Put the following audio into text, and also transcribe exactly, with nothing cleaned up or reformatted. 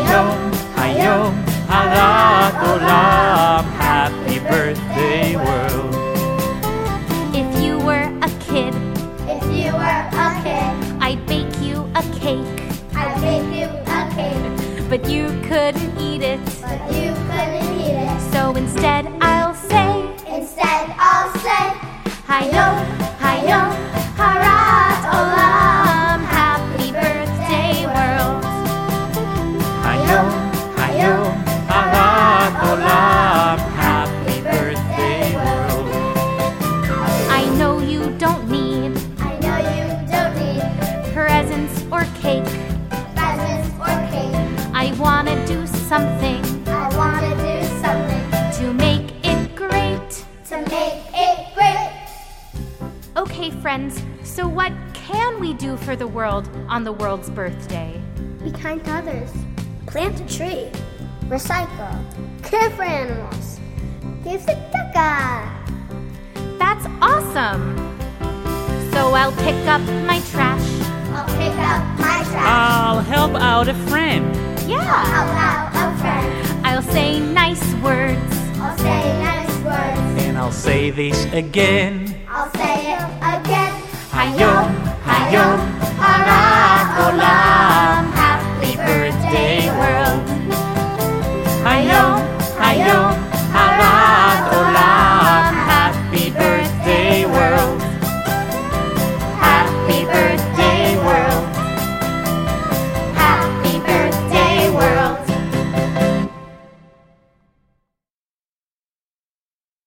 Hayom, hayom, harat olam. Happy birthday, world. If you were a kid, If you were a kid, I'd bake you a cake, I'd bake you a cake, but you couldn't eat it. but you couldn't eat it. So instead I'll say, Instead, I'll say, Hayom, hayom, harat olam. Happy birthday, world. Hayom, hayom, harat olam. Happy birthday, world. I know you don't need I know you don't need presents or cake. presents or cake. I wanna do something I wanna do something to make it great. to make it great. Okay, friends, so what can we do for the world on the world's birthday? Be kind to others. Plant a tree. Recycle. Care for animals. Give tzedakah. That's awesome! So I'll pick up my trash. I'll pick up my trash. I'll help out a friend. Yeah! I'll out a friend. I'll say nice words. I'll say nice words. And I'll say this again. I'll say it again. Hayom, hayom, harat olam.